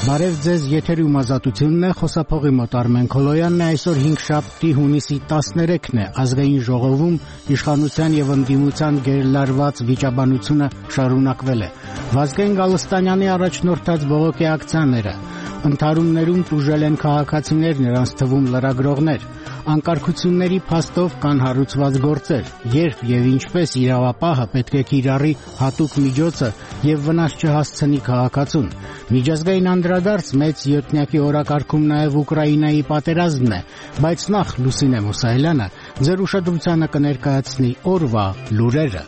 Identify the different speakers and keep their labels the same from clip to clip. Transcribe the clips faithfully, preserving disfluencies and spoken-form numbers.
Speaker 1: Բարև ձեզ, եթերում ազատությունն է, խոսափողի մոտ Արմեն Քոլոյանն է, այսօր հինգշաբթի հունիսի տասներեքն է, ազգային ժողովում իշխանության եւ ընդդիմության գերլարված վիճաբանությունը շարունակվել է։ Վազգեն Գալստանյանի առաջնորդած բողոքի ակցիաները, ընդհարումներում տուժել են քաղաքացիներ, նրանց թվում լրագրողներ, անկարգությունների փաստով կան հարուցված գործեր, երբ եւ ինչպես իրավապահը պետք է կիրառի հատուկ միջոցը եւ վնաս չհասցնի քաղաքացուն։ Միջազգային անդրադարձ մեծ յոթնյակի օրակարգում նաեւ Ուկրաինայի պատերազմն է, բայց նախ Լուսինե Մուսայելյանը ձեր ուշադրությանը կներկայացնի օրվա լուրերը։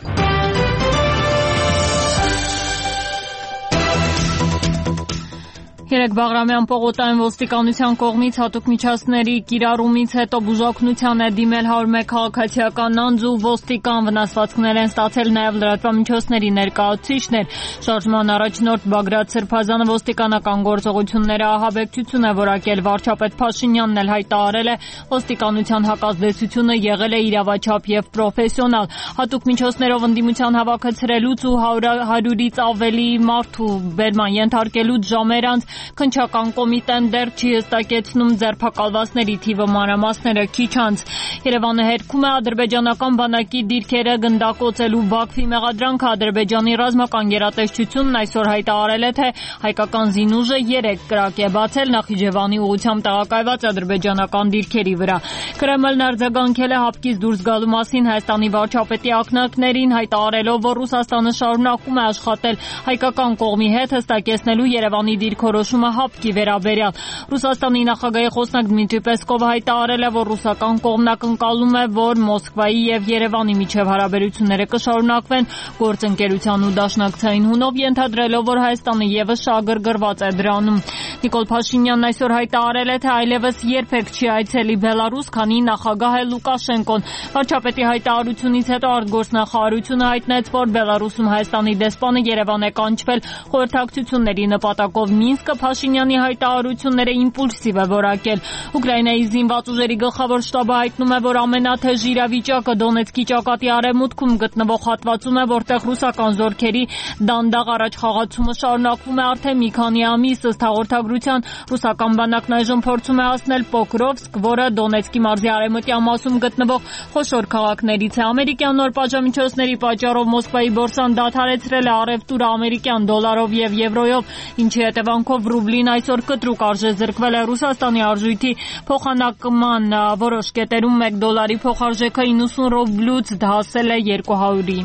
Speaker 2: Երեկ Բաղրամյան պողոտային ոստիկանության կողմից հատուկ միջոցների կիրառումից հետո բուժօգնության է դիմել հարյուր մեկ քաղաքացիական անձ ու ոստիկան, վնասվածքներ են ստացել նաև լրատվամիջոցների ներկայացուցիչներ։ Շարժման առաջնորդ Բագրատ Սրբազանը ոստիկանական գործողությունները ահաբեկչություն է որակել, վարչապետ Փաշինյանն էլ հայտարարել է, ոստիկանության հակազդեցությունը եղել է իրավաչափ եւ պրոֆեսիոնալ։ Հատուկ միջոցներով ընդդիմության հավաքեցրելուց ու հարյուրից ավելի մարդու բերման ենթարկելուց ժամեր անց Քննչական կոմիտեն դեռ չի հստակեցնում ձերբակալվածների թիվը, մանրամասները քիչ անց։ Երևանը հերքում է ադրբեջանական բանակի դիրքերը գնդակոծելու Բաքվի մեղադրանքը։ Ադրբեջանի ռազմական գերատեսչությունն այսօր հայտարարել է, թե հայկական զինուժը երեք կրակ է բացել Նախիջևանի ուղղությամբ տեղակայված ադրբեջանական դիրքերի վրա։ Կրեմլն արձագանքել է հապկից դուրս գալու մասին Հայաստանի վարչապետի ակնարկներին, հայտարարելով, որ Ռուսաստանը շարունակում է աշխատել հայկական կողմի հետ հստակեցնելու Երևանի դիրքորոշումը հապկի վերաբերյալ։ Ռուսաստանի նախագահի խոսնակ Դմիտրի Պեսկովը հայտարարել է, որ ռուսական կողմն ակնկալում է, որ Մոսկվայի եւ Երևանի միջև հարաբերությունները կշարունակվեն գործընկերության ու դաշնակցային հունով, ենթադրելով, որ Հայաստանը եւս շահագրգռված է դրանում։ Նիկոլ Փաշինյանն այսօր հայտարարել է, թե այլևս երբեք չի այցելի Բելարուս, քանի նախագահ է Լուկաշենկոն։ Վարչապետի հայտարարությունից հետո արտգործնախարարությունը հայտնեց, որ Բելարուսում Հայաստանի դեսպանը Երևան է կանչվել խորհրդակցությունների նպատակով։ Մինսկը Փաշինյանի հայտարարությունները իմպուլսիվ է որակել։ Ուկրաինայի զինված ուժերի գլխավոր շտաբը հայտնում է, որ ամենաթեժ իրավիճակը Դոնեցկի ճակատի արևմուտքում գտնվող հատվածում է, որտեղ ռուսական զորքերի դանդաղ առաջխաղացումը շարունակվում է արդեն մի քանի ամիս։ Ըստ հաղորդագրության, ռուսական բանակն այժմ փորձում է հասնել Պոկրովսկ, որը Դոնեցկի մարզի արևմտյան մասում գտնվող խոշոր քաղաքներից է։ Ամերիկյան նոր պատժամիջոցների պատճառով Մոսկվայի բորսան դադարեցրել է առևտուրը ամերիկյան դոլարով եւ եվրոյով, ինչի հետևանքով ռուբլին այսօր կտրուկ արժեզրկվել է։ Ռուսաստանի արժույթի փոխանակման որոշ կետերում մեկ դոլարի փոխարժեքը իննսուն ռուբլուց հասել է երկու հարյուրի։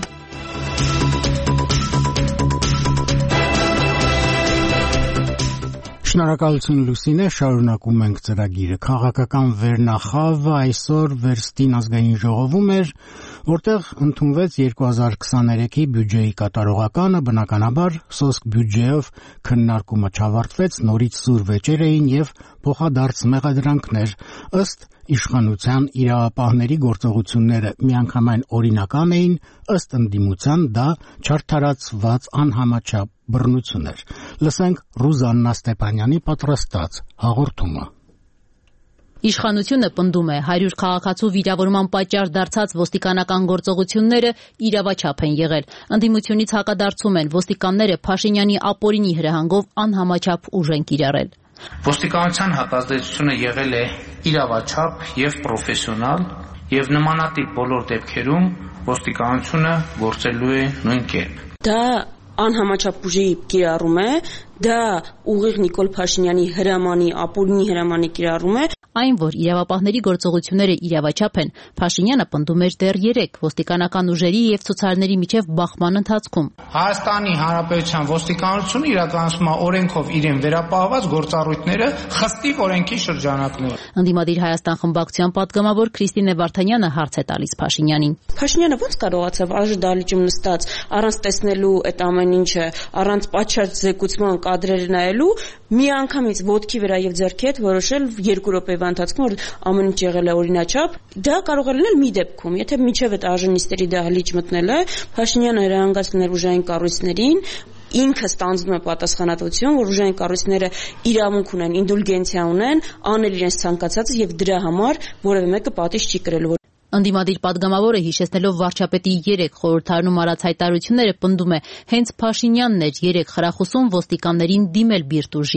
Speaker 1: Շնորհակալություն Լուսինե, շարունակում ենք ծրագիրը։ Քաղաքական վերնախավը այսօր Վերստին ազգային ժողովում էր, որտեղ ընդունվեց երկու հազար քսաներեքի բյուջեի կատարողականը, բնականաբար սոսկ բյուջեով քննարկումը չավարտվեց, նորից սուր վեճեր էին եւ փոխադարձ մեղադրանքներ։ Ըստ իշխանության իրավապահների գործողությունները միանգամայն օրինական էին, ըստ ընդդիմության դա չարդարացված անհամաչափ բռնություն էր։ Լսենք Ռուզաննա Ստեփանյանի պատրաստած հաղորդումը։
Speaker 3: Իշխանությունը պնդում է, հարյուր քաղաքացու վիրավորման պատճառ դարձած ոստիկանական գործողությունները իրավաչափ են եղել։ Ընդդիմությունից հակադարձում են, ոստիկանները Փաշինյանի ապօրինի հրահանգով անհամաչափ ուժ են կիրառել։
Speaker 4: Ոստիկանության հակազդեցությունը եղել է իրավաչափ եւ պրոֆեսիոնալ, եւ նմանատիպ բոլոր դեպքերում ոստիկանությունը գործելու է նույն կերպ։
Speaker 5: Դա անհամաչափ ուժի կիրառում է, դա ուղիղ Նիկոլ Փաշինյանի հրամանի, ապօրինի հրամանի կիրառում է։
Speaker 3: Այն, որ իրավապահների գործողությունները իրավաչափ են, Փաշինյանը պնդում էր դեռ երեկ ոստիկանական ուժերի եւ ցուցարարների միջև բախման ընթացքում։
Speaker 4: Հայաստանի Հանրապետության ոստիկանությունը իրականացնում է օրենքով իրեն վերապահված գործառույթները խստիվ օրենքի շրջանակներում։
Speaker 3: Ընդդիմադիր Հայաստան խմբակցության պատգամավոր Քրիստինե Վարդանյանը հարց է տալիս Փաշինյանին։
Speaker 5: Փաշինյանը ո՞նց կարողացավ ԱԺ դահլիճում նստած առանց տեսնելու այդ ամեն ինչը, առանց պատշաճ զեկուցման կադրերը նայելու, միանգամից ոտքի վրա եւ ձեռքի հետ որոշել երկու րոպեվա ընթացքում, որ ամեն ինչ եղել է օրինաչափ։ Դա կարող է լինել մի դեպքում, եթե միջև այդ ԱԺ նիստերի դահլիճ մտնել է, Փաշինյանը հրահանգած լինել ուժային կառույցներին, ինքը ստանձնում է պատասխանատվություն, որ ուժային կառույցները իրավունք ունեն, ինդուլգենցիա ունեն, անել իրենց ցանկացածը եւ դրա համար որևէ մեկը պատիժ չի կրելու։
Speaker 3: Ընդդիմադիր պատգամավորը հիշեցնելով վարչապետի երեք խորհրդարանում արած հայտարարությունները պնդում է, հենց Փաշինյանն էր երեք խրախուսում ոստիկաններին դիմել բիրտ ուժի։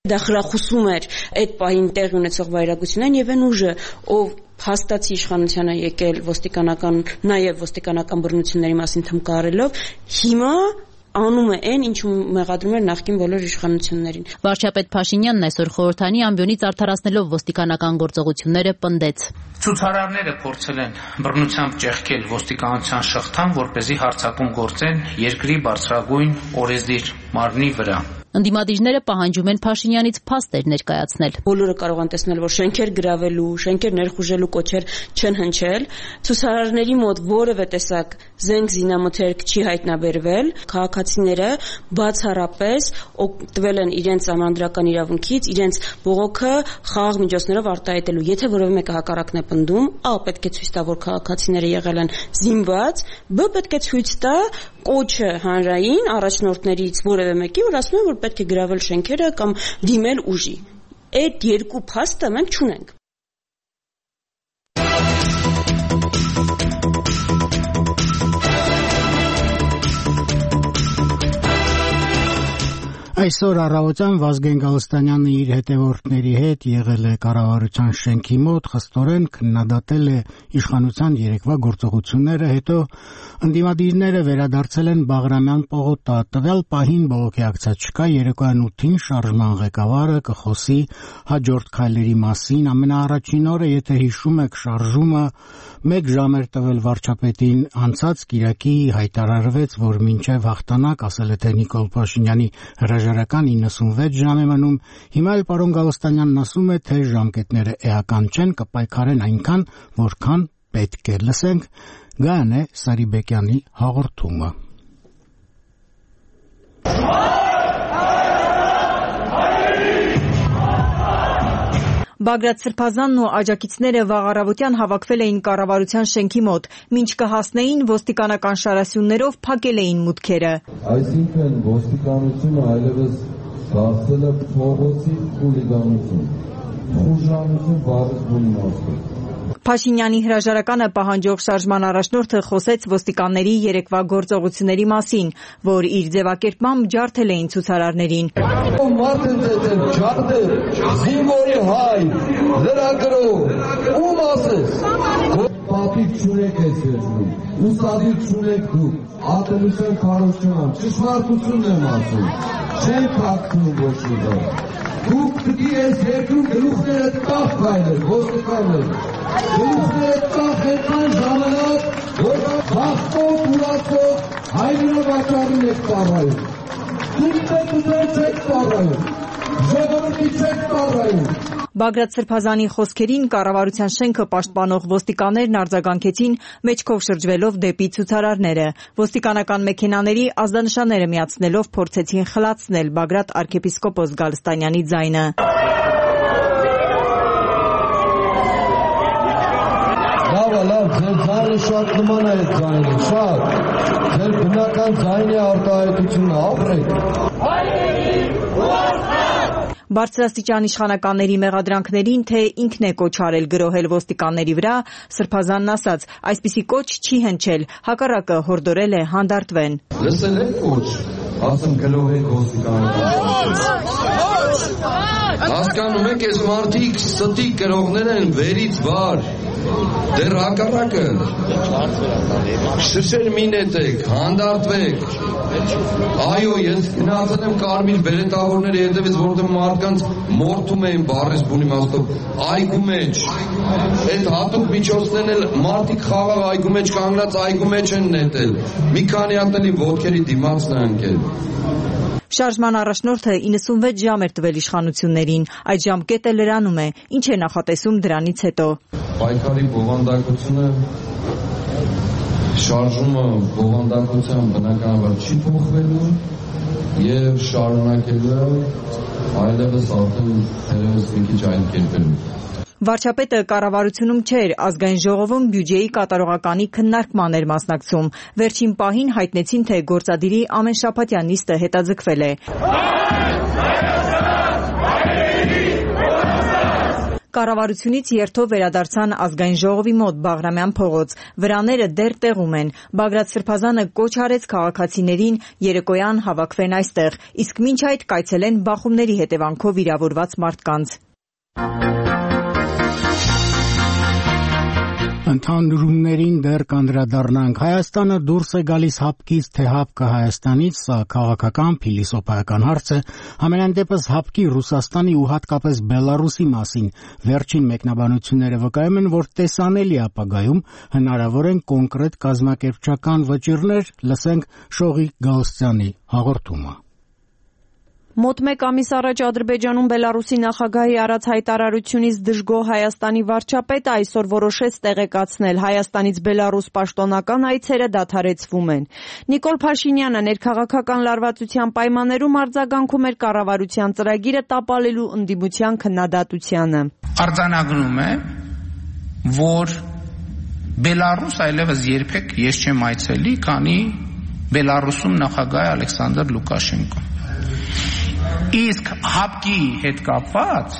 Speaker 5: Դա խրախուսում էր այդ պահին տեղի ունեցող վայրագությունն եւ այն ուժը, ով հաստատի իշխանությանը եկել ոստիկանական, նաեւ ոստիկանական բռնությունների մասին թմկարելով, հիմա անում է այն, ինչ մեղադրում էր նախկին բոլոր իշխանություններին։
Speaker 3: Վարչապետ Փաշինյանն այսօր խորհրդանի ամբիոնից արդարացնելով ոստիկանական գործողությունները պնդեց.
Speaker 4: Ցուցարարները փորձել են բռնությամբ ճեղքել ոստիկանության շղթան, որպեսզի հարձակում գործեն երկրի բարձրագույն օրենսդիր մարմնի վրա։
Speaker 3: Ընդդիմադիրները պահանջում են Փաշինյանից փաստեր ներկայացնել։
Speaker 5: Բոլորը կարող են տեսնել, որ շենքեր գրավելու, շենքեր ներխուժելու կոչեր չեն հնչել, ցուցարարների մոտ որևէ տեսակ զենք զինամթերք չի հայտնաբերվել, քաղաքացիները բացառապես օգտվել են իրենց համանդրական իրավունքից, իրենց բողոքը խաղաղ միջոցներով արտահայտելու։ Եթե որևէ մեկը հակառակն է պնդում, ա պետք է ցույց տա, որ քաղաքացիները եղել են զինված, բ պետք է ցույց տա կոչը հանրային առաջնորդներից որևէ մեկի, որ ասում է, որ պետք է գրավել շենքերը կամ դիմել ուժի։ Այդ երկու փաստը մենք չունենք։
Speaker 1: Այսօր առավոտյան Վազգեն Գալստանյանը իր հետևորդների հետ եղել է կառավարության շենքի մոտ, խստորեն քննադատել է իշխանության երեկվա գործողությունները, հետո ընդդիմադիրները վերադարձել են Բաղրամյան պողոտա։ Տվյալ պահին բողոքի ակցիա չկա, երեկոյան ութին շարժման ղեկավարը կխոսի հաջորդ քայլերի մասին։ Ամենաառաջին օրը, եթե հիշում եք, շարժումը մեկ ժամ էր տվել վարչապետին, անցած կիրակի հայտարարվեց, որ մինչև հաղթանակ, ասել է թե Նիկոլ Փաշինյանի հրաժարական իննսունվեց ժամ է մնում։ Հիմա էլ պարոն Գալստանյանն ասում է, թե ժամկետները էական չեն, կպայքարեն այնքան, որքան պետք է։ Լսենք Գայանե Սարիբեկյանի հաղորդումը։
Speaker 6: Բագրատ Սրբազանն ու աջակիցները վաղ առավոտյան հավաքվել էին կառավարության շենքի մոտ, մինչ կհասնեին ոստիկանական շարասյուններով փակել էին մուտքերը։
Speaker 7: Այսինքն ոստիկանությունը այլևս դարձել է փողոցի խուլիգանություն, խուժանություն բառի իմաստով։
Speaker 6: Փաշինյանի հրաժարականը պահանջող շարժման առաջնորդը խոսեց ոստիկանների երեկվա գործողությունների մասին, որ իր ձևակերպմամբ ջարդել էին ցուցարարներին։
Speaker 7: Մարդ են ծեծել, ջարդել, զինվորի հայ, լրագրող, ում ասես։ Պատիվ չունեք ես վերջնում, ուսադիր չունեք դուք, ատելության քարոշչանամ, ճշմարտությունն եմ ասում, չեն կակնում ոչ մի բան։ Դուք պիտի ես երկրում գլուխներդ կախ կայներ, ոստիկաններ, գլուխներդ կախ ենքան ժամանակ, որ բախտով, ուրացով, հայրինը վաճարին եք պարայում։ Դուք պետք ուզեր չեք պարայում, ժողովրդի չեք պարայում։
Speaker 6: Բագրատ Սրբազանի խոսքերին կառավարության շենքը պաշտպանող ոստիկաններն արձագանքեցին մեջքով շրջվելով դեպի ցուցարարները։ Ոստիկանական մեքենաների ազդանշանները միացնելով փորձեցին խլացնել Բագրատ arczepiskopos Գալստանյանի ձայնը։
Speaker 7: Լավ, լավ, ձեր ձայնը շատ նման է այդ ձայնը, շատ։ Ձեր բնական ձայնի արտահայտությունը, ապրեք։
Speaker 6: Բարձրաստիճան իշխանականների մեղադրանքներին, թե ինքն է կոչ արել գրոհել ոստիկանների վրա, Սրբազանն ասաց, այսպիսի կոչ չի հնչել, հակառակը հորդորել է հանդարտվեն։
Speaker 7: Լսել եք կոչ, ասում գրոհեք ոստիկաններին։ Հասկանում եք, այս մարդիկ ստի գրողներ են վերից վար, դեռ հակառակը, շշեր մի նետեք, հանդարտվեք։ Այո, ես գնացել եմ կարմիր բերետավորների հետևից, որտեղ մարդկանց մորթում էին բառես բուն իմաստով, այգու մեջ, այդ հատուկ միջոցներն էլ մարդիկ խաղաղ այգու մեջ կանգնած այգու մեջ են նետել, մի քանի հատ էլի ոտքերի դիմացն է ընկել։
Speaker 6: Շարժման առաջնորդը իննսունվեց ժամ էր տվել իշխանություններին, այդ ժամկետը լրանում է, ինչ է նախատեսում դրանից հետո։
Speaker 7: Պայքարի բովանդակությունը, շարժումը բովանդակության բնականաբար չի փոխվելու եւ շարունակելու այլևս արդեն երևս մի քիչ այլ կերպերով։
Speaker 6: Վարչապետը կառավարությունում չէր, ազգային ժողովում բյուջեի կատարողականի քննարկման էր մասնակցում։ Վերջին պահին հայտնեցին, թե գործադիրի ամենշաբաթյա նիստը հետաձգվել է։ Կառավարությունից երթով վերադարձան ազգային ժողովի մոտ Բաղրամյան փողոց։ Վրաները դեռ տեղում են։ Բագրատ Սրբազանը կոչ արեց քաղաքացիներին երեկոյան հավաքվեն այստեղ, իսկ մինչ այդ կայցելեն բախումների հետևանքով վիրավորված մարդկանց։
Speaker 1: Ընդհանրումներին դեռ կանդրադառնանք։ Հայաստանը դուրս է գալիս հապկից, թե հապկը Հայաստանից, սա քաղաքական, փիլիսոփայական հարց է։ Համենայն դեպս հապկի Ռուսաստանի ու հատկապես Բելարուսի մասին վերջին մեկնաբանությունները վկայում են, որ տեսանելի ապագայում հնարավոր են կոնկրետ կազմակերպչական վճիռներ, լսենք Շողիկ Գալստյանի հաղորդումը։
Speaker 8: Մոտ մեկ ամիս առաջ Ադրբեջանում Բելարուսի նախագահի արած հայտարարությունից դժգոհ Հայաստանի վարչապետը այսօր որոշեց տեղեկացնել Հայաստանից Բելարուս պաշտոնական այցերը դադարեցվում են։ Նիկոլ Փաշինյանը ներքաղաքական լարվածության պայմաններում արձագանքում էր կառավարության ծրագիրը տապալելու ընդդիմության քննադատությանը։
Speaker 4: Արձանագրում է, որ Բելարուս այլևս երբեք ես չեմ այցելի, քանի Բելարուսում նախագահ է Ալեքսանդր Լուկաշենկոն։ Իսկ հապկի հետ կապված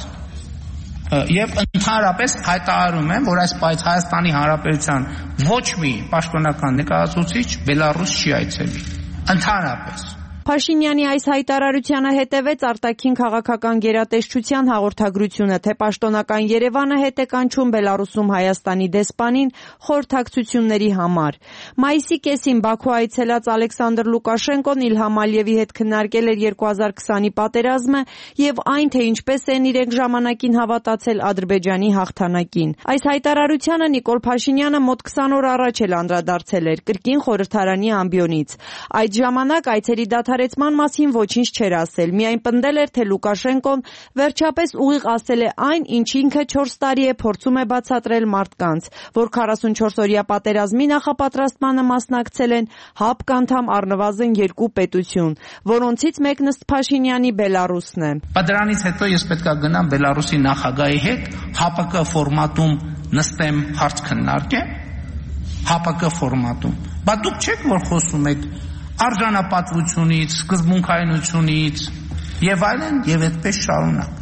Speaker 4: եւ ընդհանրապես հայտարարում եմ, որ այս պայծ Հայաստանի Հանրապետության ոչ մի պաշտոնական ներկայացուցիչ Բելարուս չի այցելի։ Ընդհանրապես
Speaker 8: Փաշինյանի այս հայտարարությանը հետևեց արտաքին քաղաքական գերատեսչության հաղորդագրությունը, թե պաշտոնական Երևանը հետ է կանչում Բելարուսում Հայաստանի դեսպանին խորհրդակցությունների համար։ Մայիսի կեսին Բաքու այցելած Ալեքսանդր Լուկաշենկոն Իլհամ Ալիևի հետ քննարկել էր երկու հազար քսանի պատերազմը եւ այն, թե ինչպես են իրենք ժամանակին հավատացել Ադրբեջանի հաղթանակին։ Այս հայտարարությանը Նիկոլ Փաշինյանը մոտ քսան օր առաջ էլ անդրադարձել էր կրկին խորհրդարանի ամբիոնից։ Այդ ժամանակ այցերի դադարեցման մասին ոչինչ չէր ասել, միայն պնդել էր, թե Լուկաշենկոն վերջապես ուղիղ ասել է այն, ինչ ինքը չորս տարի է փորձում է բացատրել մարդկանց, որ քառասունչորսօրյա պատերազմի նախապատրաստմանը մասնակցել են հապկ անդամ առնվազն երկու պետություն, որոնցից մեկն ըստ Փաշինյանի Բելարուսն է։
Speaker 4: Դրանից հետո ես պետք է գնամ Բելարուսի նախագահի հետ ՀԱՊԿ ֆորմատում նստեմ, հարց քննարկեմ, ՀԱՊԿ ֆորմատում։ Բա դուք չեք որ խոսում եք արժանապատվությունից, սկզբունքայնությունից եւ այլն եւ այդպես շարունակ։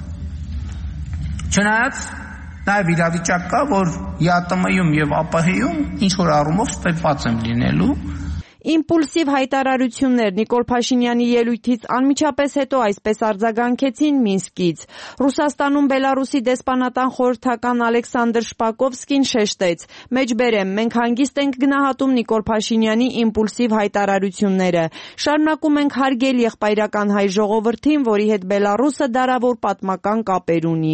Speaker 4: Չնայած նաեւ իրավիճակ կա, որ ԵԱՏՄ-ում եւ ԱՊՀ-ում ինչ որ առումով ստեփած եմ լինելու։
Speaker 8: Իմպուլսիվ հայտարարություններ Նիկոլ Փաշինյանի ելույթից անմիջապես հետո այսպես արձագանքեցին Մինսկից։ Ռուսաստանում Բելարուսի դեսպանատան խորհրդական Ալեքսանդր Շպակովսկին շեշտեց. «Մեջբերեմ, մենք հանգիստ ենք գնահատում Նիկոլ Փաշինյանի իմպուլսիվ հայտարարությունները։ Շարունակում ենք հարգել եղբայրական հայ ժողովրդին, որի հետ Բելարուսը դարավոր պատմական կապեր ունի»։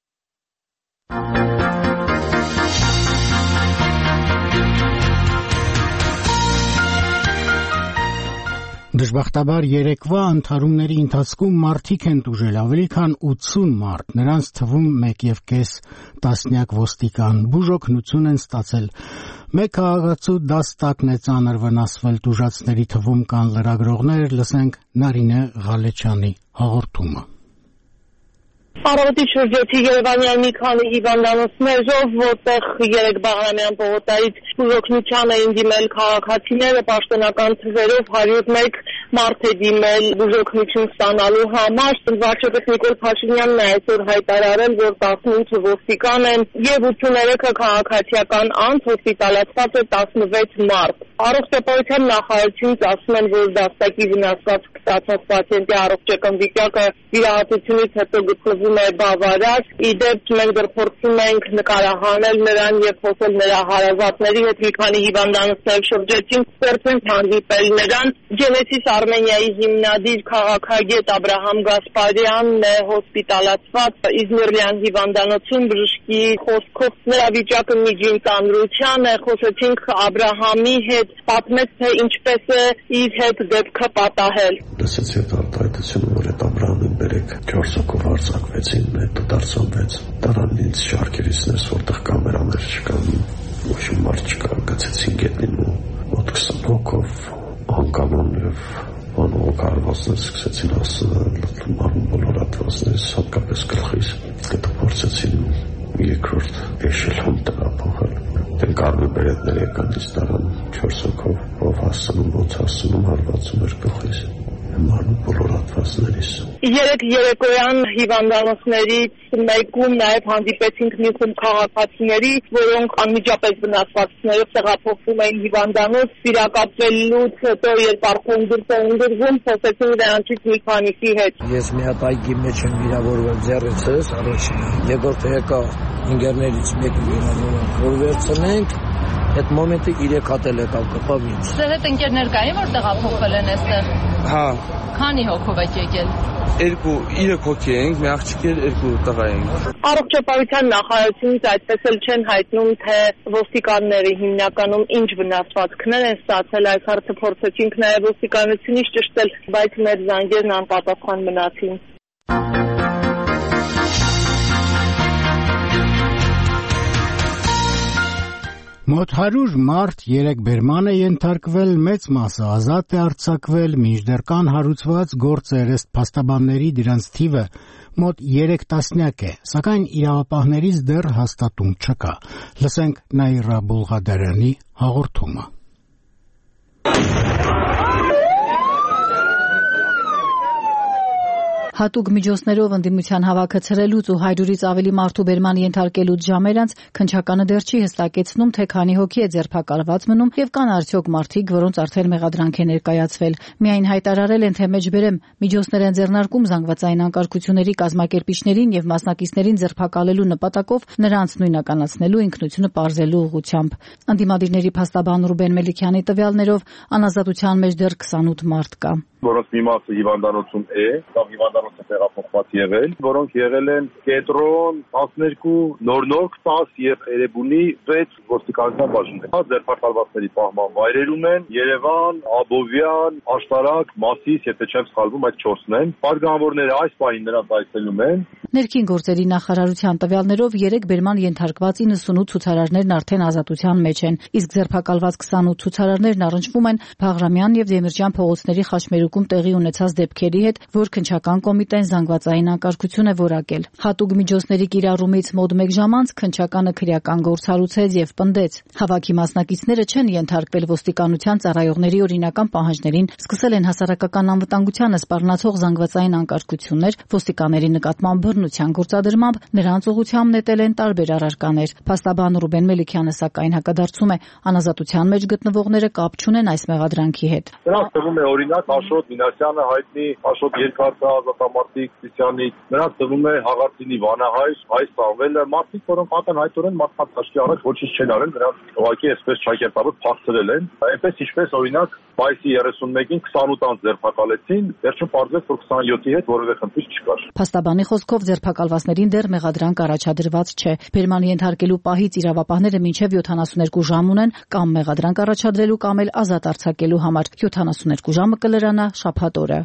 Speaker 1: Դժբախտաբար երեկվա ընդհարումների ընթացքում մարդիկ են տուժել, ավելի քան ութսուն մարդ, նրանց թվում մեկ եւ կես տասնյակ ոստիկան, բուժօգնություն են ստացել։ Մեկ քաղաքացու դաստակն է ծանր վնասվել, տուժածների թվում կան լրագրողներ, լսենք Նարինե Ղալեչյանի հաղորդումը։
Speaker 9: Առավոտի շրջեցի Երևանյան մի քանի հիվանդանոցներով, որտեղ երեք Բաղրամյան պողոտայից բուժօգնության էին դիմել քաղաքացիները, պաշտոնական թվերով հարյուր մեկ մարդ է դիմել բուժօգնություն ստանալու համար։ Վարչապետ Նիկոլ Փաշինյանն է այսօր հայտարարել, որ տասնութ ոստիկան են եւ ութսուներեքը քաղաքացիական անձ, հոսպիտալացված է տասնվեց մարդ։ Առողջապահության նախարարությունից ասում են, որ դաստակի վնասված ստացած պացիենտի առողջական վիճակը վիրահատությունից հետո գտնվում է բավարար։ Իդեպ մենք դեռ փորձում ենք նկարահանել նրան եւ խոսել նրա հարազատների հետ, մի քանի հիվանդանոցներ շրջեցին, փորձենք հանդիպել նրան։ Ջենեսիս Արմենիայի հիմնադիր քաղաքագետ Աբրահամ Գասպարյանն է հոսպիտալացված Իզմիրլյան հիվանդանոցում բժշկի խոսքով նրա վիճակը միջին ծանրության է։ Խոսեցինք Աբրահամի հետ, պատմեց, թե ինչպես է իր հետ դեպքը պատահել։
Speaker 10: Լսեցի այդ արտահայտությունը, որ այդ Աբրահամին բերեք չորս հոգով արձակվեցին, հետո դարձանվեց։ Տարան ինձ շարքերիցնես, որտեղ կամերաներ չկան, ոչ մարդ չկա, գցեցին գետնին ու մոտ քսան հոգով անկանոն եւ անողոք հարվածներ սկսեցին հասնել, մարմին բոլոր հատվածներից, հատկապես գլխից, հետո փորձեցին երկրորդ էշելոն տեղափոխել։ Դեն կարմիր բերետներ եկան ինձ տարան չորս հոգով, ով հասցնում, ոնց հասցնում հարվածում էր գլխից։ Մարմնի բոլոր հատվածներից։
Speaker 9: Երեք երեկոյան հիվանդանոցներից մեկում նաև հանդիպեցինք մի խումբ քաղաքացիների, որոնք անմիջապես վնասվածքներով տեղափոխվում էին հիվանդանոց, վիրակապվելուց հետո երբ արխոն դուրս էին գրվում, խոսեցին նրանցից մի քանիսի հետ։
Speaker 11: Ես մի հատ այգի մեջ եմ վիրավորվել ձեռիցս, առաջինը, երկրորդը եկա ինգերներից մեկի վիրավորվել, որ վերցնենք, այդ մոմենտը երեք հատ էլ եկավ կպավ ինձ։
Speaker 3: Ձեր հետ ընկերներ կային, որ տեղափոխվել են այստեղ։
Speaker 11: Հա։
Speaker 3: Քանի հոգով եք եկել։
Speaker 11: Երկու, երեք հոգի ենք, մի աղջիկ էր, երկու տղա ենք։
Speaker 9: Առողջապահության նախարարությունից այդպես էլ չեն հայտնում, թե ոստիկանները հիմնականում ինչ վնասվածքներ են ստացել, այս հարցը փորձեցինք նաև ոստիկանությունից ճշտել, բայց մեր զանգերն անպատասխան մնացին։
Speaker 1: Մոտ հարյուր մարդ երեք բերման է ենթարկվել, մեծ մասը ազատ է արձակվել, մինչդեռ կան հարուցված գործեր, ըստ փաստաբանների դրանց թիվը մոտ երեք տասնյակ է, սակայն իրավապահներից դեռ հաստատում չկա։ Լսենք Նաիրա Բուլղադարյանի հաղորդումը։
Speaker 3: Հատուկ միջոցներով ընդդիմության հավաքը ցրելուց ու հարյուրից ավելի մարդու բերման ենթարկելուց ժամեր անց քննչականը դեռ չի հստակեցնում, թե քանի հոգի է ձերբակալված մնում եւ կան արդյոք մարդիկ, որոնց արդեն մեղադրանք է ներկայացվել։ Միայն հայտարարել են, թե մեջբերեմ միջոցներ են ձեռնարկում զանգվածային անկարգությունների կազմակերպիչներին եւ մասնակիցներին ձերբակալելու նպատակով նրանց նույնականացնելու ինքնությունը պարզելու ուղղությամբ։ Ընդդիմադիրների փաստաբան Ռուբեն Մելիքյանի տվյալներով անազատության մեջ դեռ քսանութ մարդ կա,
Speaker 12: որոնց մի մասը հիվանդանոցում է, կամ հիվանդանոցը տեղափոխված եղել, որոնք եղել են Կենտրոն տասներկու, Նորնորք տասը եւ Էրեբունի վեց ոստիկանության բաժիններ։ Ձերբակալվածների պահման վայրերում են Երևան, Աբովյան, Աշտարակ, Մասիս, եթե չեմ սխալվում, այդ չորսն են։ Պատգամավորները այս պահին նրանց այցելում են։
Speaker 3: Ներքին գործերի նախարարության տվյալներով երեք բերման ենթարկված իննսունութ ցուցարարներն արդեն ազատության մեջ են, իսկ ձերբակալված քսանութ ցուցարարներն առնչվում են Փաղրամյան եւ Դեմիրճյան փողոցների խաչմերուկում տեղի ունեցած դեպքերի հետ, որ քննչական կոմիտեն զանգվածային անկարգություն է որակել։ Հատուկ միջոցների կիրառումից մոտ մեկ ժամ անց քննչականը քրեական գործ հարուցեց եւ պնդեց։ Հավաքի մասնակիցները չեն ենթարկվել ոստիկանության ծառայողների օրինական պահանջներին, սկսել են հասարակական անվտանգությանը սպառնացող զանգվածային անկարգություններ, ոստիկանների նկատմամբ բռնության գործադրմամբ նրանց ուղղությամբ նետել են տարբեր առարկաներ։ Փաստաբան Ռուբեն Մելիքյանը սակայն հակադարձում է, անազատության մեջ գտնվողները կապ չունեն այս մեղադրանքի հետ։
Speaker 12: Նրանց թվում է օրինակ Աշոտ Մինասյանը, հայտնի Աշոտ Երկաթը, ազատամարտիկ Սիսյանից, նրանց թվում է Հաղարդինի Վանահայր, հայ Սամվելը, մարդիկ, որոնք ակնհայտորեն մարդկանց հաշվի առաջ ոչինչ չեն արել, նրանց ուղղակի այսպես ճակերտավոր փախցրել են։ Այնպես ինչպես օրինակ մայիսի երեսունմեկին քսանութ անց ձերբակալեցին, վերջում պարզվեց, որ քսանյոթի հետ որևէ խնդիր չկար։
Speaker 3: Փաստաբանի խոսքով ձերբակալվածներին դեռ մեղադրանք առաջադրված չէ։ Բերման ենթարկելու պահից իրավապահները մինչև յոթանասուներկու ժամ ունեն կամ մեղադրանք առաջադրելու կամ էլ ազատ արձակելու համար։ յոթանասուներկու ժամը կլրանա շաբաթ օրը։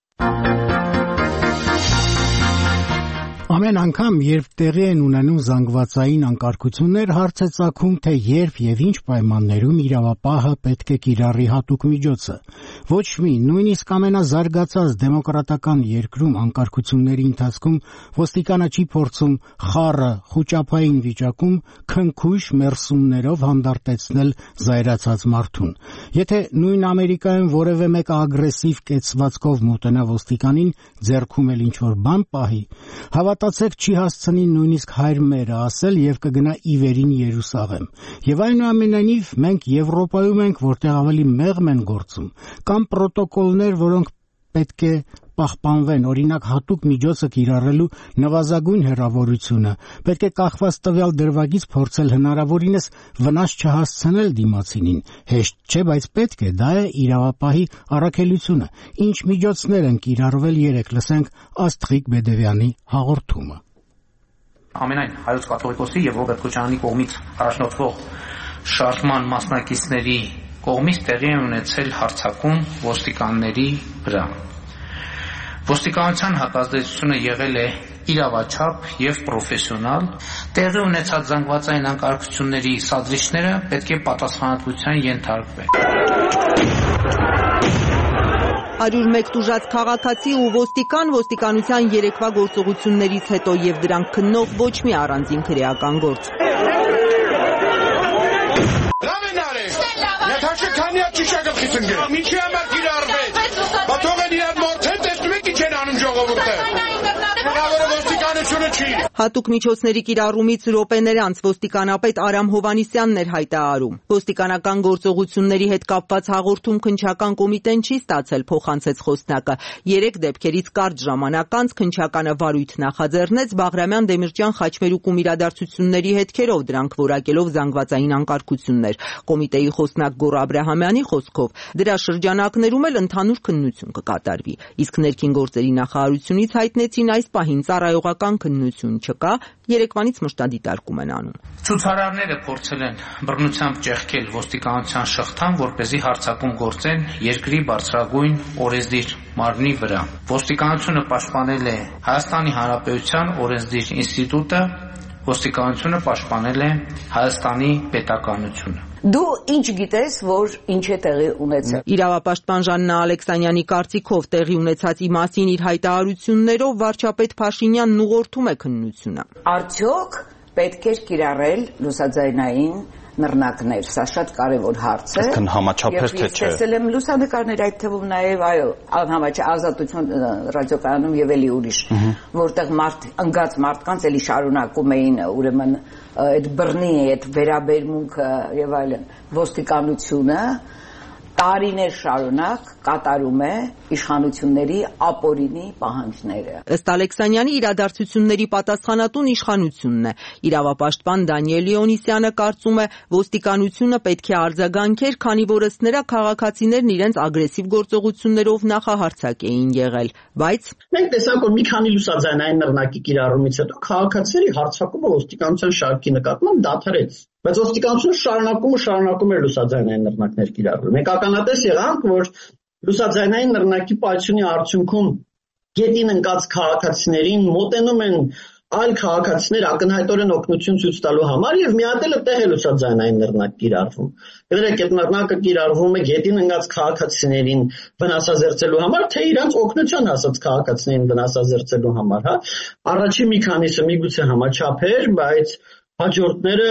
Speaker 1: Ամեն անգամ, երբ տեղի են ունենում զանգվածային անկարգություններ, հարց է ծագում, թե երբ եւ ինչ պայմաններում իրավապահը պետք է կիրառի հատուկ միջոցը։ Ոչ մի, նույնիսկ ամենազարգացած դեմոկրատական երկրում անկարգությունների ընթացքում ոստիկանը չի փորձում խառը խուճապային վիճակում քնքուշ մերսումներով հանդարտեցնել զայրացած մարդուն։ Եթե նույն Ամերիկայում որևէ մեկը ագրեսիվ կեցվածքով մոտենա ոստիկանին, ձեռքում էլ ինչ-որ բան պահի, հավատացեք չի հասցնի նույնիսկ հայր մերը ասել եւ կգնա իվերին Երուսաղեմ։ Եվ այնուամենայնիվ մենք Եվրոպայում ենք, որտեղ ավելի մեղմ են գործում, կամ պրոտոկոլներ, որոնք պետք է պահպանվեն, օրինակ հատուկ միջոցը կիրառելու նվազագույն հեռավորությունը, պետք է կախված տվյալ դրվագից փորձել հնարավորինս վնաս չհասցնել դիմացինին։ Հեշտ չէ, բայց պետք է, դա է իրավապահի առաքելությունը։ Ինչ միջոցներ են կիրառվել, երեք լսենք Աստղիկ Բեդևյանի հաղորդումը։
Speaker 4: Ամենայն հայոց կաթողիկոսի եւ Ռոբերտ Քոչարյանի կողմից առաջնորդվող շարժման մասնակիցների կողմից տեղի են ունեցել հարձակում ոստիկանների վրա։ Ոստիկանության հակազդեցությունը եղել է իրավաչափ եւ պրոֆեսիոնալ։ Տեղի ունեցած զանգվածային անկարգությունների սադրիչները պետք է պատասխանատվության ենթարկվեն։
Speaker 8: հարյուր մեկ տուժած քաղաքացի ու ոստիկան ոստիկանության երեկվա գործողություններից հետո եւ դրանք քննող ոչ մի առանձին քրեական գործ։
Speaker 13: Եթե չքանի չիշակը խիսնգը, ինչի համար կիրառվեց, բաթողեն իրար մոր
Speaker 4: ժողովուրդը։ Գլխավորը ոստիկանությունը չի։
Speaker 8: Հատուկ միջոցների կիրառումից րոպեներ անց ոստիկանապետ Արամ Հովանիսյանն էր հայտարարում։ Ոստիկանական գործողությունների հետ կապված հաղորդում քննչական կոմիտեն չի ստացել, փոխանցեց խոսնակը։ Երեք դեպքերից կարճ ժամանակ անց քննչականը վարույթ նախաձեռնեց Բաղրամյան Դեմիրճյան խաչմերուկում իրադարձությունների հետքերով, դրանք որակելով զանգվածային անկարգություններ։ Կոմիտեի խոսնակ Գոռ Աբրահամյանի խոսքով դրա շրջանակներում էլ ընդհանուր քննություն կկատարվի, իսկ ներքին գործերի նախարարությունից հայտնեցին այս պահին ծառայողական քննություն չկա, երեկվանից մշտադիտարկում են անում։
Speaker 4: Ցուցարարները փորձել են բռնությամբ ճեղքել ոստիկանության շղթան, որպեսզի հարձակում գործեն երկրի բարձրագույն օրենսդիր մարմնի վրա։ Ոստիկանությունը պաշտպանել է Հայաստանի Հանրապետության օրենսդիր ինստիտուտը, ոստիկանությունը պաշտպանել է Հայաստանի պետականությունը։
Speaker 13: Դու ինչ գիտես, որ ինչ է տեղի ունեցել։
Speaker 8: Իրավապաշտպան Ժաննա Ալեքսանյանի կարծիքով տեղի ունեցածի մասին իր հայտարարություններով վարչապետ Փաշինյանն ուղղորդում է քննությունը։
Speaker 13: Արդյոք պետք էր կիրառել լուսաձայնային նռնակներ, սա շատ կարևոր հարց է։
Speaker 14: Այսինքն համաչափեր թե չէ։
Speaker 13: Ես տեսել եմ լուսանկարներ, այդ թվում նաև այո, անհամաչափ Ազատություն ռադիոկայանում եւ էլի ուրիշ, որտեղ մարդ ընկած մարդկանց էլի շարունակում էին ուրեմն այդ բռնի, այդ վերաբերմունքը եւ այլն։ Ոստիկանությունը տարիներ շարունակ կատարում է իշխանությունների ապօրինի պահանջները։
Speaker 8: Ըստ Ալեքսանյանի իրադարձությունների պատասխանատուն իշխանությունն է։ Իրավապաշտպան Դանիել Լեոնիսյանը կարծում է, ոստիկանությունը պետք է արձագանքեր, քանի որ ըստ նրա քաղաքացիներն իրենց ագրեսիվ գործողություններով նախահարձակ էին եղել, բայց
Speaker 15: մենք տեսանք, որ մի քանի լուսաձայնային նռնակի կիրառումից հետո քաղաքացիների հարձակումը ոստիկանության շարքի նկատմամբ դադարեց։ Բայց ոստիկանությունը շարունակում ու շարունակում էր լուսաձայնային նռնակներ կիրառել։ Մենք ականատես եղանք, որ լուսաձայնային նռնակի պայթյունի արդյունքում գետին ընկած քաղաքացիներին մոտենում են այլ քաղաքացիներ ակնհայտորեն օգնություն ցույց տալու համար եւ մի հատ էլ այդտեղ է լուսաձայնային նռնակ կիրառվում։ Գրեք, այդ նռնակը կիրառվում է գետին ընկած քաղաքացիներին վնասազերծելու համար, թե իրանց օգնության հասած քաղաքացիներին վնասազերծելու համար, հա։ Առաջին մի քանիսը միգուցե համաչափ էր, բայց հաջորդները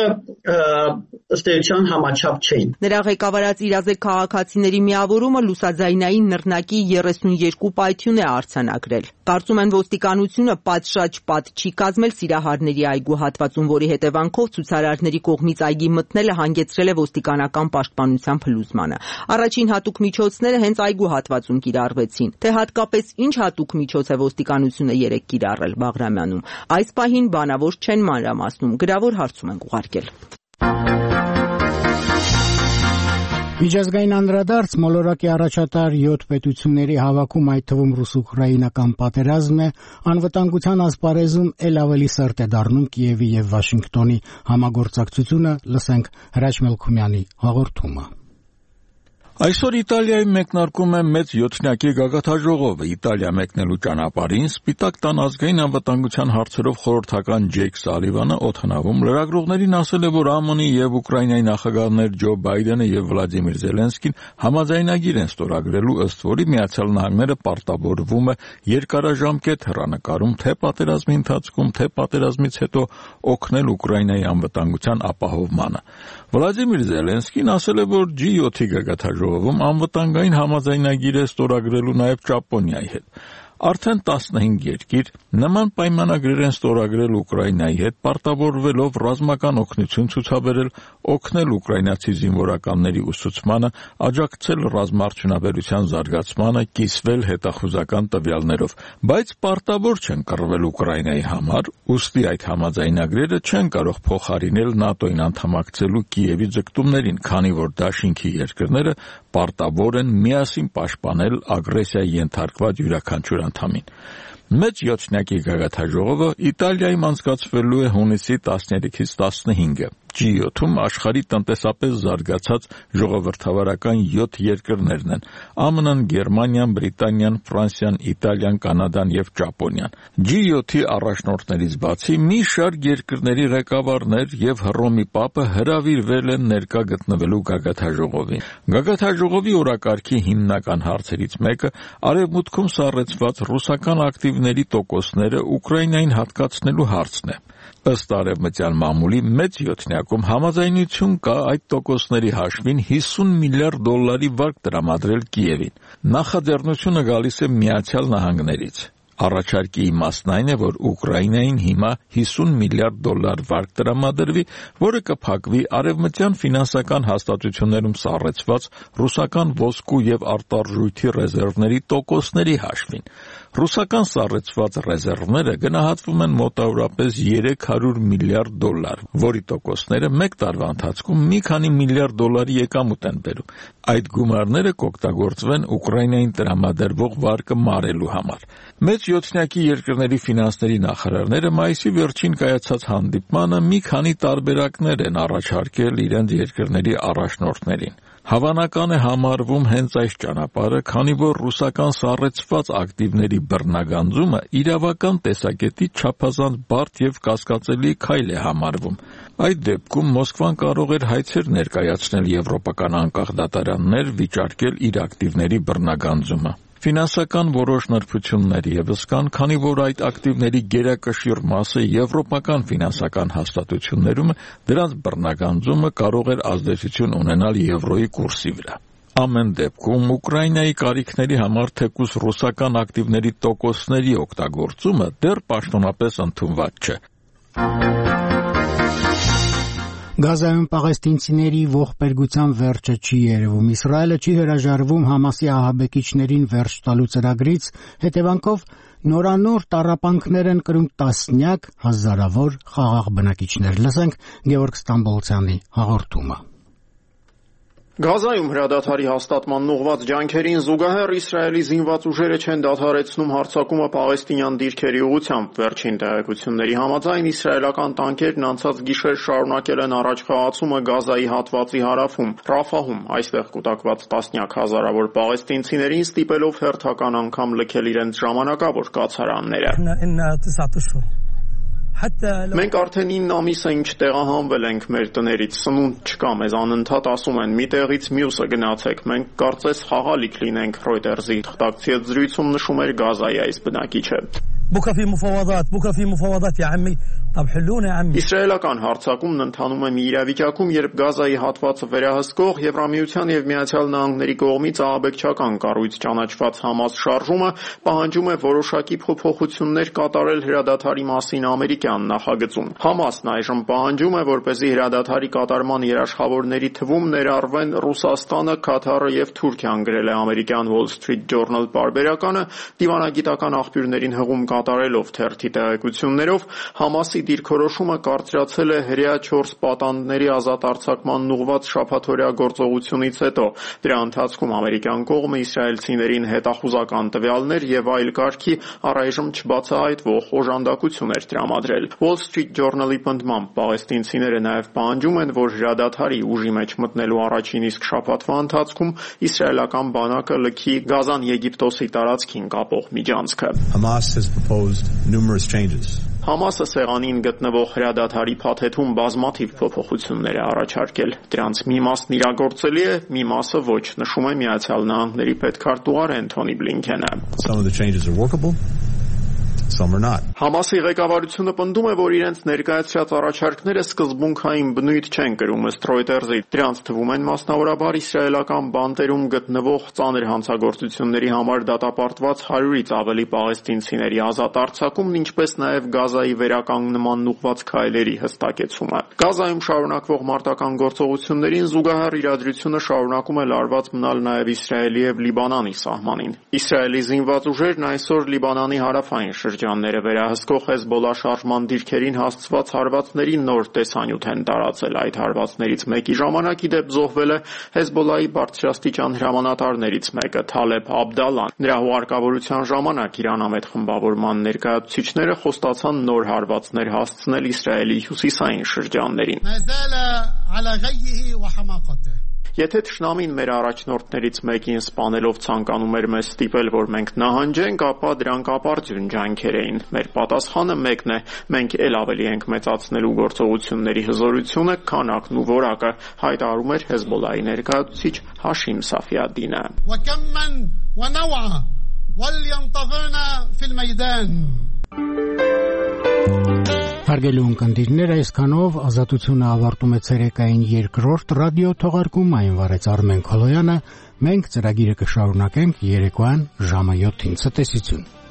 Speaker 15: ըստ էության համաչափ չէին։
Speaker 8: Նրա ղեկավարած իրազեկ քաղաքացիների միավորումը լուսաձայնային նռնակի երեսունյոթ պայթյուն է արձանագրել։ Կարծում են ոստիկանությունը պատշաճ պատ չի կազմել Սիրահարների այգու հատվածում, որի հետևանքով ցուցարարների կողմից այգի մտնելը հանգեցրել է ոստիկանական պաշտպանության փլուզմանը։ Առաջին հատուկ միջոցները հենց այգու հատվածում կիրառվեցին։ Թե հատկապես ինչ հատուկ միջոց է ոստիկանությունը երեք կիրառել Բաղրամյանում, այս պահին բանավոր չեն մանրամասնում, գրավոր հարցում ենք ուղարկել։
Speaker 1: Միջազգային անդրադարձ մոլորակի առաջատար յոթ պետությունների հավաքում, այդ թվում ռուս-ուկրաինական պատերազմն է, անվտանգության ասպարեզում էլ ավելի սերտ է դառնում Կիևի եւ Վաշինգտոնի համագործակցությունը, լսենք Հրաչ Մելքումյանի հաղորդումը։
Speaker 16: Այսօր Իտալիայում մեկնարկում է մեծ յոթնյակի գագաթաժողովը։ Իտալիա մեկնելու ճանապարհին Սպիտակ տան ազգային անվտանգության հարցերով խորհրդական Ջեյք Սալիվանը օդանավում լրագրողներին ասել է, որ ԱՄՆ-ի եւ Ուկրաինայի նախագահներ Ջո Բայդենը եւ Վլադիմիր Զելենսկին համաձայնագիր են ստորագրելու, ըստ որի Միացյալ Նահանգները պարտավորվում է երկարաժամկետ հեռանկարում թե պատերազմի ընթացքում, թե պատերազմից հետո օգնել Ուկրաինայի անվտանգության ապահովմանը։ Վլադիմիր Զելենսկին ասել է, որ Ջի յոթի գագաթաժողովում անվտանգային համաձայնագիր է ստորագրելու նաև Ճապոնիայի հետ։ Արդեն տասնհինգ երկիր նման պայմանագրեր են ստորագրել Ուկրաինայի հետ, պարտավորվելով ռազմական օգնություն ցուցաբերել, օգնել ուկրաինացի զինվորականների ուսուցմանը, աջակցել ռազմաարդյունաբերության զարգացմանը, կիսվել հետախուզական տվյալներով, բայց պարտավոր չեն կռվել Ուկրաինայի համար, ուստի այդ համաձայնագրերը չեն կարող փոխարինել ՆԱՏՕ-ին անդամակցելու Կիևի ձգտումներին, քանի որ դաշինքի երկրները պարտավոր են միասին պաշտպանել ագրեսիայի ենթարկված յուրաքանչյուր անդամին։ Մեծ յոթնյակի գագաթաժողովը Իտալիայում անցկացվելու է հունիսի տասներեքից տասնհինգը։ Ջի յոթում աշխարհի տնտեսապես զարգացած ժողովրդավարական յոթ երկրներն են՝ ԱՄՆ-ն, Գերմանիան, Բրիտանիան, Ֆրանսիան, Իտալիան, Կանադան եւ Ճապոնիան։ Ջի յոթի առաջնորդներից բացի մի շարք երկրների ղեկավարներ եւ Հռոմի Պապը հրավիրվել են ներկա գտնվելու գագաթաժողովին։ Գագաթաժողովի օրակարգի հիմնական հարցերից մեկը արևմուտքում սառեցված ռուսական ակտիվների տոկոսները Ուկրաինային հատկացնելու հարցն է։ Ըստ արևմտյան մամուլի մեծ յոթնյակում համաձայնություն կա այդ տոկոսների հաշվին հիսուն միլիարդ դոլարի վարկ տրամադրել Կիևին։ Նախաձեռնությունը գալիս է Միացյալ Նահանգներից։ Առաջարկի իմաստն այն է, որ Ուկրաինային հիմա հիսուն միլիարդ դոլար վարկ տրամադրվի, որը կփակվի արևմտյան ֆինանսական հաստատություններում սառեցված ռուսական ոսկու եւ արտարժույթի ռեզերվների տոկոսների հաշվին։ Ռուսական սառեցված ռեզերվները գնահատվում են մոտավորապես երեք հարյուր միլիարդ դոլար, որի տոկոսները մեկ տարվա ընթացքում մի քանի միլիարդ դոլարի եկամուտ են բերում։ Այդ գումարները կօգտագործվեն Ուկրաինային տրամադրվող վարկը մարելու համար։ Մեծ յոթնյակի երկրների ֆինանսների նախարարները մայիսի վերջին կայացած հանդիպմանը մի քանի տարբերակներ են առաջարկել իրենց երկրների առաջնորդներին։ Հավանական է համարվում հենց այս ճանապարհը, քանի որ ռուսական սառեցված ակտիվների բռնագանձումը իրավական տեսակետից չափազանց բարդ եւ կասկածելի քայլ է համարվում։ Այդ դեպքում Մոսկվան կարող էր հայցեր ներկայացնել եվրոպական անկախ դատարաններ, վիճարկել իր ակտիվների բռնագանձումը։ Ֆինանսական որոշ նրբություններ ևս կան, քանի որ այդ ակտիվների գերակշիռ մասը եվրոպական ֆինանսական հաստատություններում դրանց բռնագանձումը կարող էր ազդեցություն ունենալ եվրոյի կուրսի վրա։ Ամեն դեպքում Ուկրաինայի կարիքների համար թեկուզ ռուսական ակտիվների տոկոսների օգտագործումը դեռ պաշտոնապես ընդունված չէ։
Speaker 1: Գազայում պաղեստինցիների ողբերգության վերջը չի երևում։ Իսրայելը չի հրաժարվում Համասի ահաբեկիչներին վերջ տալու ծրագրից, հետևանքով նորանոր տառապանքներ են կրում տասնյակ հազարավոր խաղաղ բնակիչներ։ Լսենք Գևորգ Ստամբոլցյանի հաղորդումը։
Speaker 14: Գազայում հրադադարի հաստատման ուղղված ջանքերին զուգահեռ Իսրայելի զինված ուժերը չեն դադարեցնում հարձակումը պաղեստինյան դիրքերի ուղղությամբ։ Վերջին տեղեկությունների համաձայն իսրայելական տանկերն անցած գիշեր շարունակել են առաջխաղացումը Գազայի հատվածի հարավում, Ռաֆահում, այստեղ կուտակված տասնյակ հազարավոր պաղեստինցիներին ստիպելով հերթական անգամ լքել իրենց ժամանակավոր կացարանները։ Մենք արդեն ինը ամիս ենք չտեղահանվել ենք մեր տներից, սնունդ չկա, մեզ անընդհատ ասում են՝ մի տեղից մյուսը գնացեք, մենք կարծես խաղալիք լինենք։ Reuters-ի թղթակցի հետ զրույցում նշում էր Գազայի այս բնակիչը։ Իսրայելական հարձակումն ընթանում է մի իրավիճակում, երբ Գազայի հատվածը վերահսկող Եվրամիության եւ Միացյալ Նահանգների կողմից ահաբեկչական կառույց ճանաչված Համաս շարժումը պահանջում է որոշակի փոփոխություններ կատարել հրադադարի մասին ամերիկյան նախագծում։ Համասն այժմ պահանջում է, որպեսզի հրադադարի կատարման երաշխավորների թվում ներառվեն Ռուսաստանը, Քաթարը եւ Թուրքիան, գրել է ամերիկյան Wall Street Journal պարբերականը, դիվանագիտական աղբյուրներին հղում կատարելով թերթի տեղեկություններով, Համասի դիրքորոշումը կարծրացել է հրեա չորս պատանդների ազատ արձակման ուղղված շաբաթօրյա գործողությունից հետո։ Դրա ընթացքում ամերիկյան կողմը իսրայելցիներին հետախուզական տվյալներ եւ այլ կարգի առայժմ չբացահայտվող օժանդակություն էր տրամադրել։ Wall Street Journal-ի պնդմամբ պաղեստինցիները նաեւ պահանջում են, որ հրադադարի ուժի մեջ մտնելու առաջին իսկ շաբաթվա ընթացքում իսրայելական բանակը լքի Գազան Եգիպտոսի տարածքին կապող միջանցքը։
Speaker 17: Hamas has proposed numerous changes.
Speaker 14: Համասը սեղանին գտնվող հրադադարի փաթեթում բազմաթիվ փոփոխություններ է առաջարկել։ Դրանց մի մասն իրագործելի է, մի մասը ոչ, նշում է Միացյալ Նահանգների պետքարտուղար Էնթոնի Բլինքենը։
Speaker 17: Some of the changes are workable. Some are not.
Speaker 14: Համասի ղեկավարությունը պնդում է, որ իրենց ներկայացրած առաջարկները սկզբունքային բնույթ չեն կրում, ըստ Reuters-ի։ Դրանց թվում են մասնավորաբար իսրայելական բանտերում գտնվող ծանր հանցագործությունների համար դատապարտված հարյուրից ավելի պաղեստինցիների ազատ արձակումն, ինչպես նաև Գազայի վերականգնման ուղղված քայլերի հստակեցումը։ Գազայում շարունակվող մարտական գործողություններին զուգահեռ իրադրությունը շարունակում է լարված մնալ նաև Իսրայելի եւ Լիբանանի սահմանին։ Իսրայելի զինված ուժերն այսօր Լիբանանի հարավային շրջանները վերահսկող Հեզբոլա շարժման դիրքերին հասցված հարվածների նոր տեսանյութ են տարածել։ Այդ հարվածներից մեկի ժամանակ ի դեպ զոհվել է Հեզբոլայի բարձրաստիճան հրամանատարներից մեկը՝ Թալեբ Աբդալան։ Նրա հուղարկավորության ժամանակ իրանամետ խմբավորման ներկայացուցիչները խոստացան նոր հարվածներ հասցնել Իսրայելի հյուսիսային շրջաններին։ Եթե թշնամին մեր առաջնորդներից մեկին սպանելով ցանկանում էր մեզ ստիպել, որ մենք նահանջենք, ապա դրանք ապարդյուն ջանքեր էին։ Մեր պատասխանը մեկն է՝ մենք ել ավելի ենք մեծացնելու գործողությունների հզորությունը, քանակն ու որակը, հայտարարում էր Հեզբոլայի ներկայացուցիչ Հաշիմ Սաֆիադինը։
Speaker 1: Հարգելի ունկնդիրներ, այսքանով Ազատությունը ավարտում է ցերեկային երկրորդ ռադիո թողարկումը, այն վարեց Արմեն Քոլոյանը։ Մենք ծրագիրը կշարունակենք երեկոյան ժամը յոթին։ Ցտեսություն։